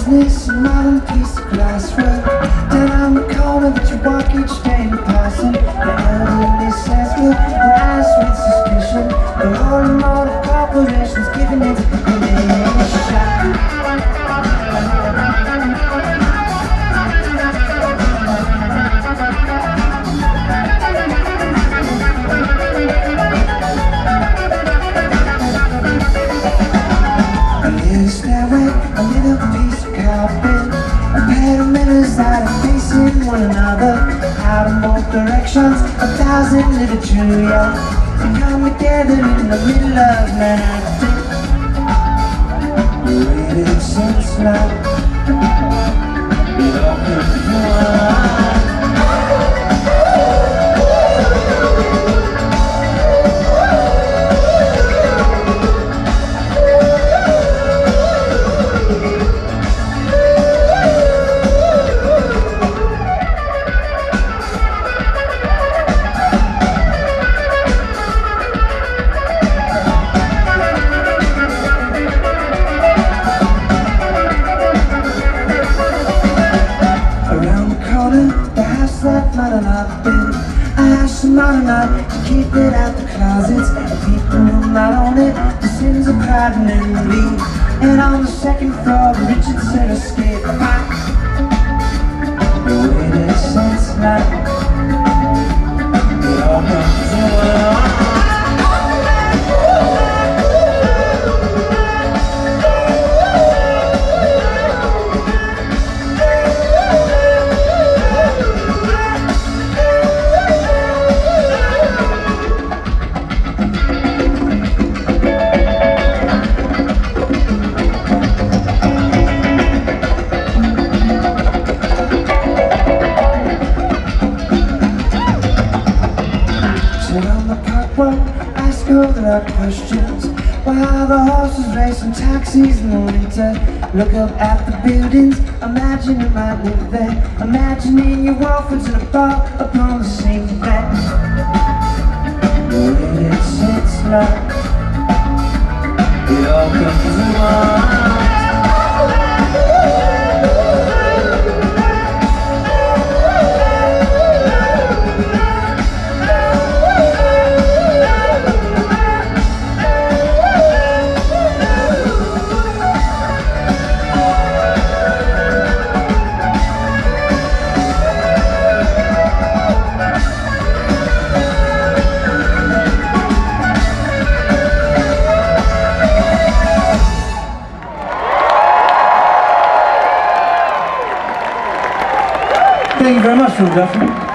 business, a modern piece of glasswork. Down on the corner that you walk each day in passing. The elderly says with an eyes with suspicion. The whole motor corporations giving it a shot. A little piece of carpet, a pair of mirrors that are facing one another, out in both directions, 1,000 little Julia to come together in the middle of Manhattan. We waited since night, it all comes to one. The house that might not been a house that might not to keep it out the closets. The people who might own it, the sins of pride and envy. And on the second floor, Richardson escaped. We waited since night. It all comes to one. Sit on the parkway, ask all the right questions. While the horses race and taxis in the winter, look up at the buildings, imagine you might live there. Imagining your orphans in a bar upon the same bed. Waited since night, it all comes to one. Thank you very much, Phil Duffy.